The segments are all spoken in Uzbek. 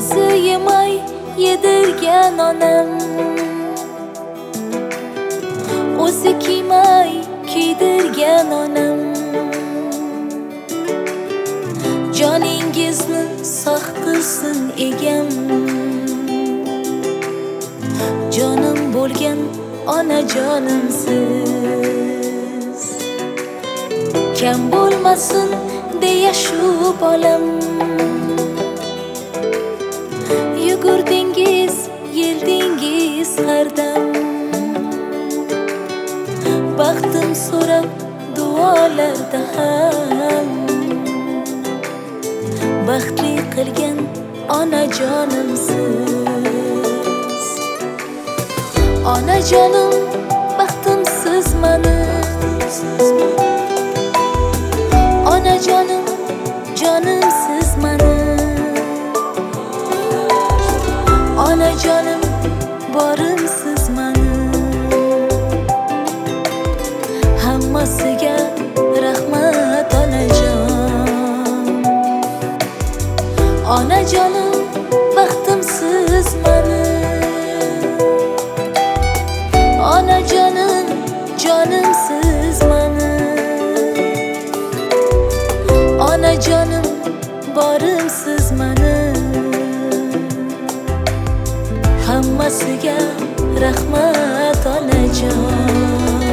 o'zi yemay yedirgan onam, o'zi kiymay kiydirgan onam, joningizni sog' qilsin egam, jonim bo'lgan onajonimsiz. Kam bo'lmasin deya shu bolam, yugurdingiz, yeldingiz har dam, baxtim so'rab duolarda ham, baxtli qilgan onajonimsiz. Onajonim, baxtimsizman, onajonim, jonimsizman, onajonim, borimsizman. Hammasiga rahmat onajon. Onajonim, baxtimsizman, onajonim, jonimsizman, onajonim, borimsizman. Hammasiga rahmat onajon.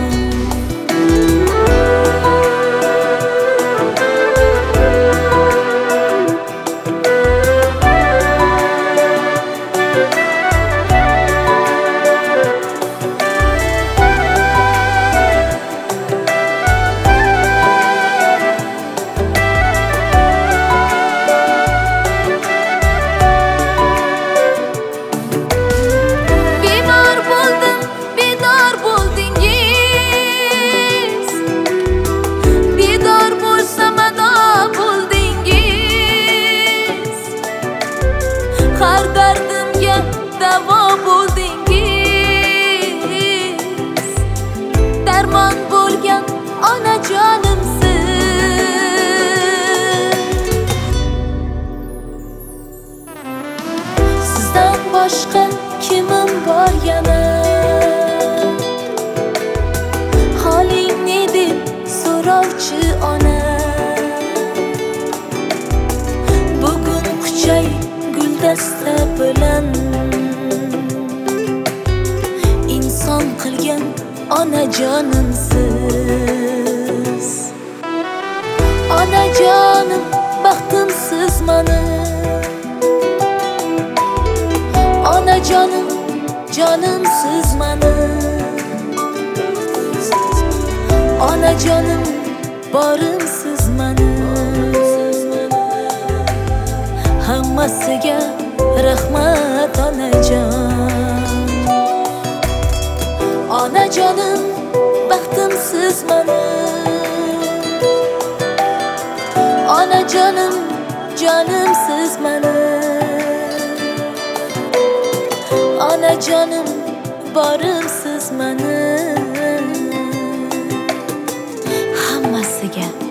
Har dardimga davo bo'ldingiz, darmon bo'lgan onajonimsiz. Sizdan boshqa kimim bor yana, holing ne deb so'rovchi ona. Bugun quchay guldasta bilan inson qilgan onajonimsiz. Onajonim, baxtimsizman, onajonim, jonimsizman, onajonim, borimsizman. Hammasiga rahmat onajon. Onajonim, baxtimsizman, onajonim, jonimsizman, onajonim, borimsizman. Hammasiga